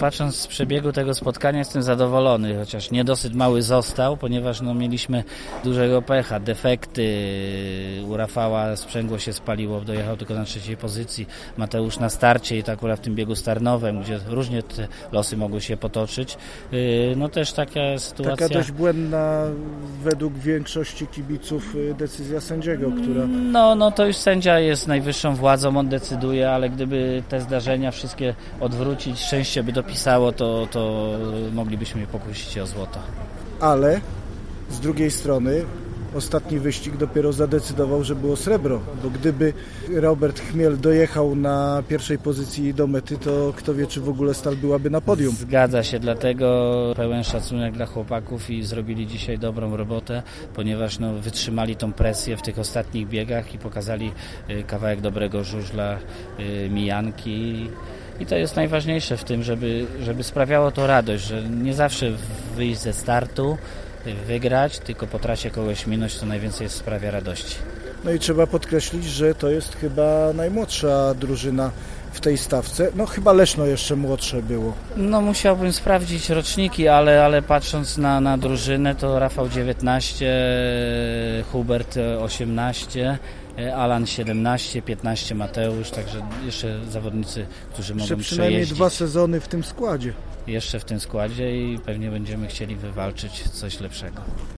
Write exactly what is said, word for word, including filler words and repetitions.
patrząc z przebiegu tego spotkania jestem zadowolony, chociaż niedosyt mały został, ponieważ no, mieliśmy dużego pecha, defekty. U Rafała sprzęgło się spaliło, dojechał tylko na trzeciej pozycji. Mateusz na starcie i tak akurat w tym biegu z Tarnowem, gdzie różnie te losy mogły się potoczyć. No też taka sytuacja... Taka dość błędna według większości kibiców decyzja sędziego, która... No, no to już sędzia jest najwyższą władzą, on decyduje, ale gdyby te zdarzenia wszystkie odwrócić, szczęście by dopisało, to, to moglibyśmy pokusić się o złoto. Ale z drugiej strony ostatni wyścig dopiero zadecydował, że było srebro, bo gdyby Robert Chmiel dojechał na pierwszej pozycji do mety, to kto wie, czy w ogóle Stal byłaby na podium. Zgadza się, dlatego pełen szacunek dla chłopaków i zrobili dzisiaj dobrą robotę, ponieważ no, wytrzymali tą presję w tych ostatnich biegach i pokazali kawałek dobrego żużla, mijanki. I to jest najważniejsze w tym, żeby, żeby sprawiało to radość, że nie zawsze wyjść ze startu, wygrać, tylko po trasie kogoś minąć, to najwięcej sprawia radości. No i trzeba podkreślić, że to jest chyba najmłodsza drużyna w tej stawce. No chyba Leszno jeszcze młodsze było. No musiałbym sprawdzić roczniki, ale, ale patrząc na, na drużynę, to Rafał dziewiętnaście, Hubert osiemnaście, Alan siedemnaście, piętnaście Mateusz, także jeszcze zawodnicy, którzy jeszcze mogą przynajmniej przejeździć. dwa sezony w tym składzie. Jeszcze w tym składzie i pewnie będziemy chcieli wywalczyć coś lepszego.